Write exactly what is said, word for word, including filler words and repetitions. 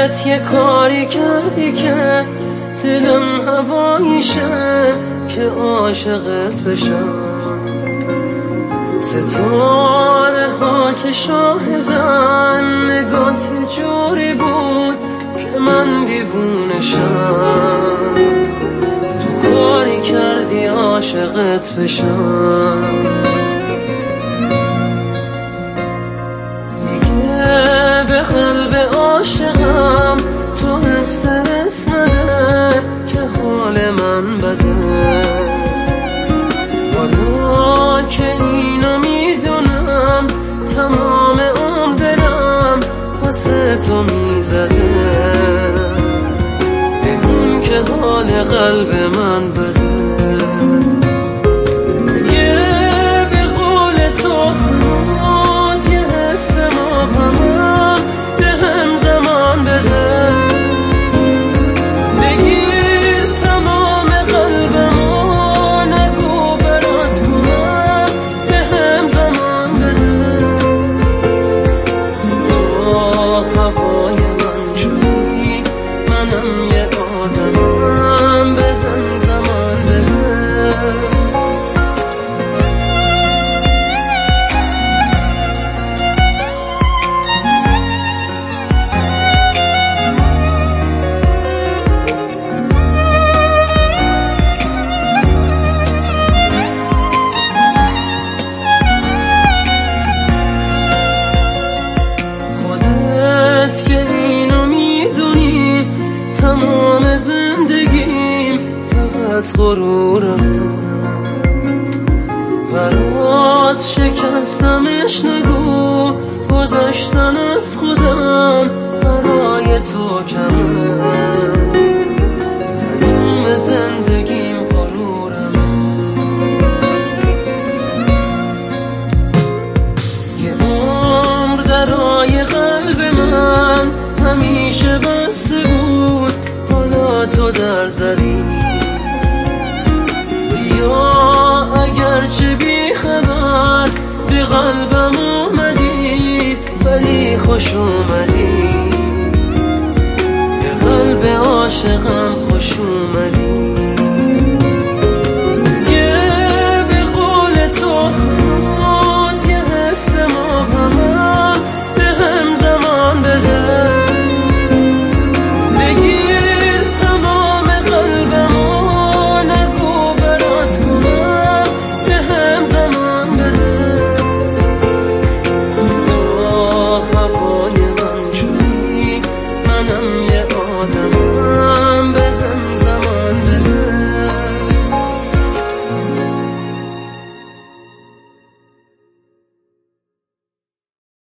خودت یه کاری کردی که دلم هواییشه که عاشقت بشم. ستاره ها که شاهدن نگات یه جوری بود که من دیوونشم. تو کاری کردی عاشقت بشم. دیگه به قلب عاشقم تو استرس نده که حال من بده. حالا که اینو میدونم تمام عمر دلم واسه تو میزده، به اون که حال قلب من بده. دیگه به قول تو هنوز یه حس مبهمم بهم زمان بده. بگیر تمام قلبمو نگو برات کنم بهم زمان بده. تو هوای من شدی منم یه آدمم بهم زمان بده. که اینو میدونی تمام زندگیم فقط غرورمه. برات شکستمش نگو، گذشتن از خودم برای تو کمه. تمام زندگیم غرورمه. یه عمر درای قلب من همیشه بسته بود، حالا تو در زدی. بیا اگرچه بی خبر به قلبم اومدی ولی خوش اومدی. به قلب عاشقم خوش اومدی.